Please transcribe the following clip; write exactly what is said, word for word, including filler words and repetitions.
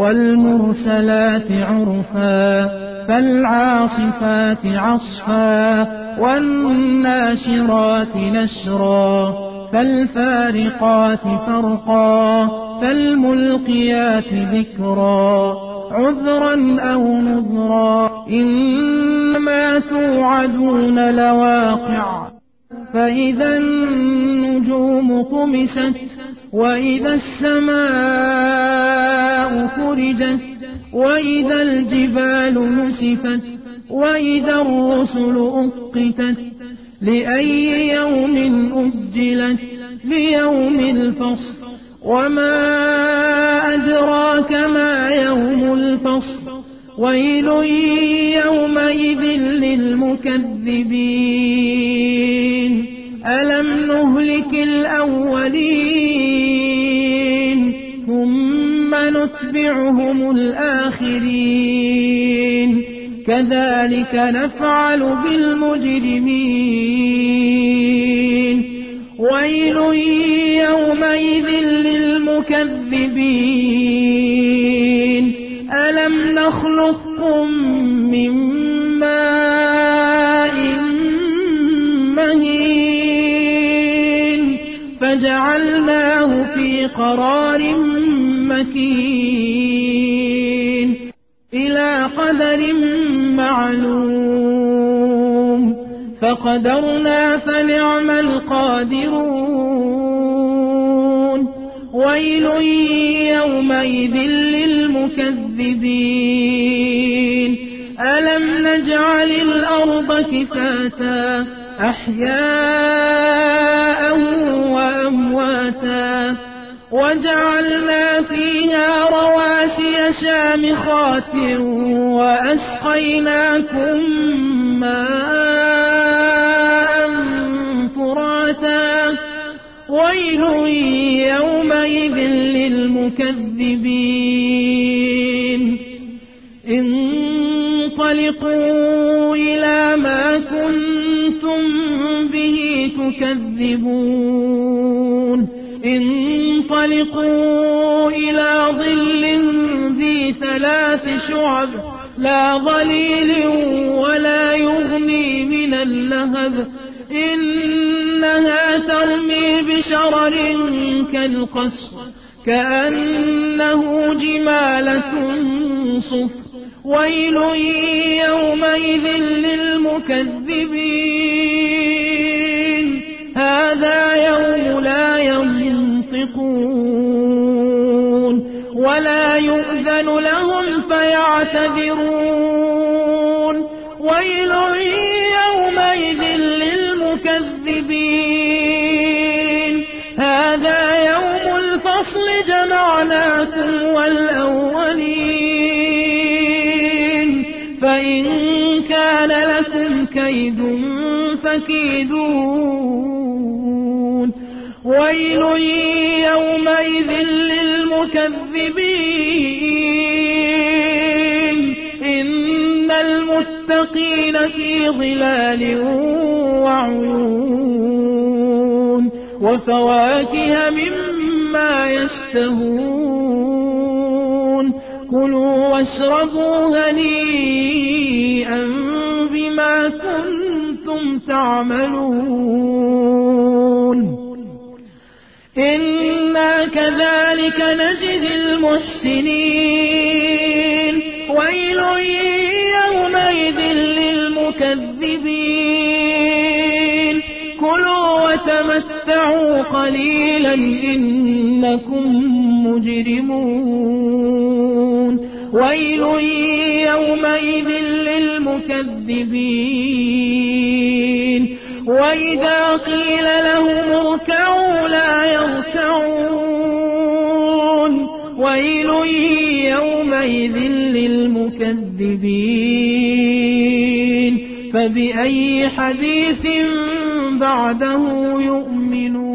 والمرسلات عرفا فالعاصفات عصفا والناشرات نشرا فالفارقات فرقا فالملقيات ذكرا عذرا أو نذرا إنما توعدون لواقع فإذا النجوم طمست وإذا السماء فرجت وإذا الجبال نسفت وإذا الرسل أقتت لأي يوم أجلت ليوم الفصل وما أدراك ما يوم الفصل ويل يومئذ للمكذبين ألم نهلك الأولين ثم نتبعهم الآخرين كذلك نفعل بالمجرمين ويل يومئذ للمكذبين ألم نخلقكم من ماء مهين فجعلناه في قرار مكين إلى قدر معلوم فقدرنا فنعم القادرون ويل يومئذ للمكذبين ألم نجعل الأرض كفاتا أحياء وأمواتا وجعلنا فيها رواسي شامخات وأسقيناكم ماء فراتا ويل يومئذ للمكذبين انطلقوا إلى ما كنتم به تكذبون انطلقوا إلى ظل ذي ثلاث شعب لا ظليل ولا يغني من اللهب إنها ترمي بشرر كالقصر كأنه جمالة صفر ويل يومئذ للمكذبين هذا يوم لا ينطقون ولا يؤذن لهم فيعتذرون ويل يومئذ للمكذبين هذا يوم الفصل جمعناكم والأولين فإن كان لكم كيد فكيدون ويل يومئذ للمكذبين إن المتقين في ظلال وعيون وفواكه مما يشتهون كلوا واشربوا هنيئا بما كنتم تعملون إنا كذلك نجزي المحسنين ويل يومئذ للمكذبين كلوا وتمتعوا قليلا إنكم مجرمون ويل يومئذ للمكذبين وإذا قيل لهم اركعوا لا يركعون ويل يومئذ للمكذبين فبأي حديث بعده يؤمنون